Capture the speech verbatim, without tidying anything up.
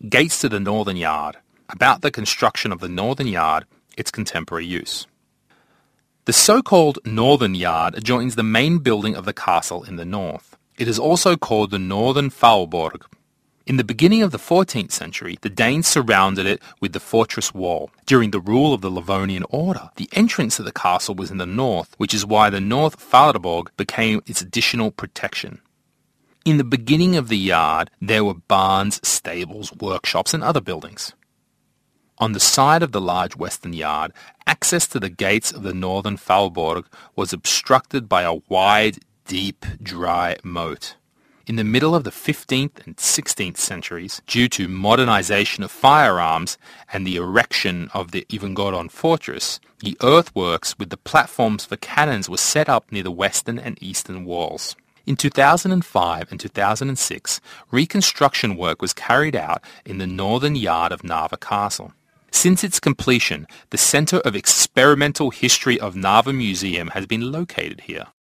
Gates to the Northern Yard. About the construction of the Northern Yard, its contemporary use. The so-called Northern Yard adjoins the main building of the castle in the north. It is also called the Northern Faubourg. In the beginning of the fourteenth century, the Danes surrounded it with the fortress wall. During the rule of the Livonian Order, the entrance to the castle was in the north, which is why the North Faubourg became its additional protection. In the beginning of the yard, there were barns, stables, workshops, and other buildings. On the side of the large western yard, access to the gates of the Northern Faubourg was obstructed by a wide, deep, dry moat. In the middle of the fifteenth and sixteenth centuries, due to modernization of firearms and the erection of the Yvongodon fortress, the earthworks with the platforms for cannons were set up near the western and eastern walls. In two thousand five and two thousand six, reconstruction work was carried out in the northern yard of Narva Castle. Since its completion, the Centre of Experimental History of Narva Museum has been located here.